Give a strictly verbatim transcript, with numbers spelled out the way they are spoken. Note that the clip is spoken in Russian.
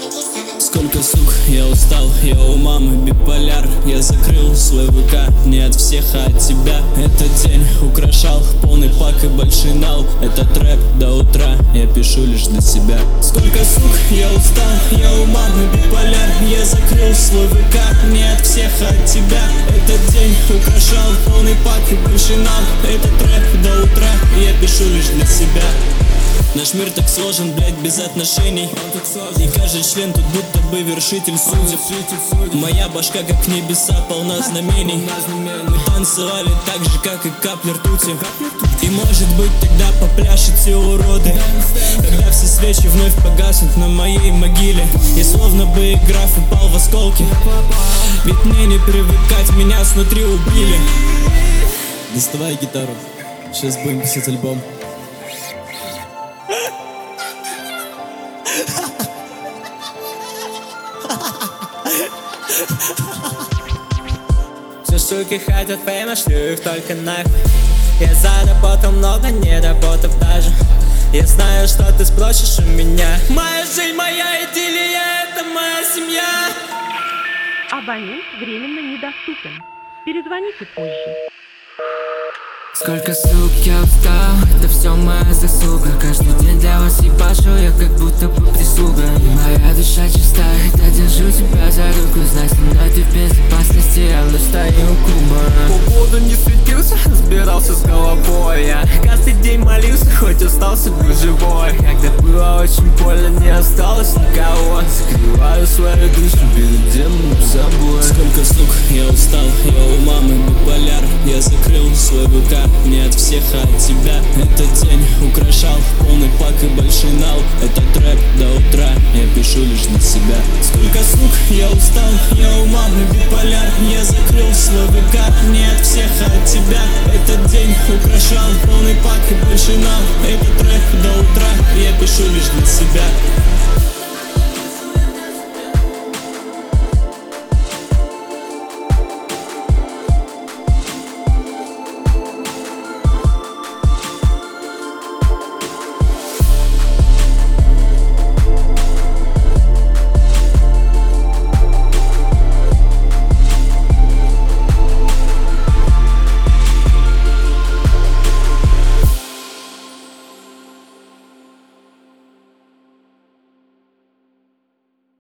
Сколько сук, я устал, я у мамы биполяр. Я закрыл свой ВК не от всех, а от тебя. Этот день украшал полный пак и большой нал. Этот рэп до утра, я пишу лишь для себя. Сколько сук, я устал, я у мамы биполяр. Я закрыл свой ВК не от всех, а от тебя. Этот день украшал полный пак и большой нал. Этот рэп до утра, я пишу лишь для себя. Наш мир так сложен, блять, без отношений. И каждый член тут будто бы вершитель судеб. Моя башка как небеса полна знамений. Мы танцевали так же, как и капли ртути. И может быть тогда попляшут все уроды, когда все свечи вновь погаснут на моей могиле. И словно бы граф упал в осколки. Ведь мне не привыкать, меня снутри убили. Доставай гитару, сейчас будем писать альбом. Все суки хотят фейма, шлю их только нахуй. Я заработал много, не работав даже. Я знаю, что ты спросишь у меня. Моя жизнь, моя идиллия, это моя семья. Абонент временно недоступен. Перезвоните позже. Сколько сук, я устал, это все моя заслуга. Каждый день для вас ебашу, я как будто бы прислуга. И моя душа чиста, когда держу тебя за руку. Знай, со мной ты в безопасности, я вновь стою у куба. Полгода не светился, разбирался с головой. Я каждый день молился, хоть остался бы живой. Когда было очень больно, не осталось никого. Закрываю свою душу перед демоном собой. Сколько сук, я устал, я у мамы биполяр. Я закрыл свой ВК не от всех, а от тебя. Этот день украшал полный пак и большой нал. Этот рэп до утра, я пишу лишь для себя. Сколько сук, я устал, я у мамы биполяр. Я закрыл свой ВК не от всех, а от тебя. Этот день украшал полный пак и большой нал. Этот